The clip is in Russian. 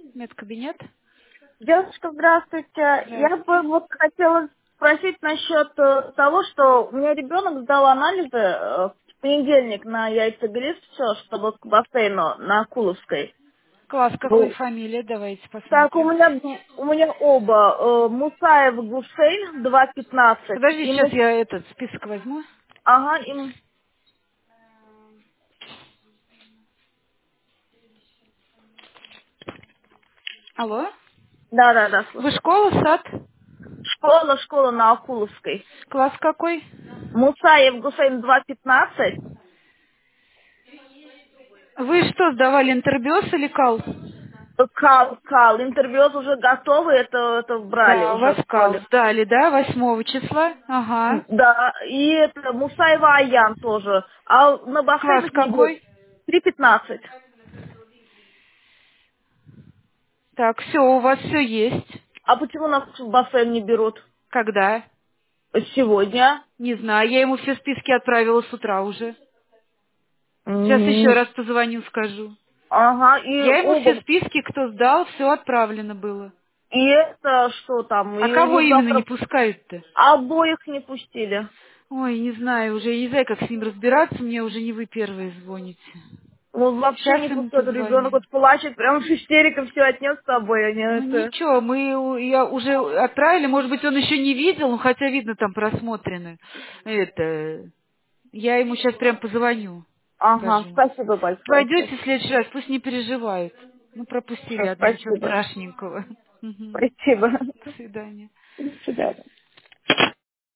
Медкабинет. Девушка, здравствуйте. Я бы Здравствуйте. вот хотела спросить насчет того, что у меня ребенок сдал анализы в понедельник на яйцеглист, все, чтобы к бассейну на Акуловской. Класс, какой Ну, фамилия? Давайте так, посмотрим. у меня оба. Мусаев Гусейн 2.15. Подожди, сейчас я этот список возьму. Ага, Алло? да, Вы слушаю. школа, сад? Школа на Акуловской. Класс какой? Мусаев Гусейн 2.15. Вы что, сдавали интербиоз или кал? Кал. Интервью уже готовы, это брали Да, у уже вас в кал школе. сдали, да, 8 числа? Ага. Да, и это Мусаева Аян тоже. А на Класс бассейнах не будет. какой? 3.15. Так, все, у вас все есть. А почему нас в бассейн не берут? Когда? Сегодня. Не знаю, я ему все списки отправила с утра уже. Сейчас еще М, раз позвоню, скажу. Ага, и Я ему все оба. списки, кто сдал, все отправлено было. И это что там? А И у кого них именно не завтра пускают-то? обоих не пустили. Ой, не знаю, уже не знаю, как с ним разбираться, мне уже не вы первые звоните. Вот вообще не Сейчас ему пустят. Ребенок позвоню. вот плачет, прям с истерикой все отнес с собой. Они Ну это... ничего, я уже отправили, может быть, он еще не видел, ну, хотя видно там просмотрены. Это, я ему сейчас прям позвоню, Ага, скажу. спасибо большое. Пойдете в следующий раз, пусть не переживают. Ну, пропустили Всё, одно, ничего спасибо. страшненького. Мгм. Спасибо. До свидания. До свидания.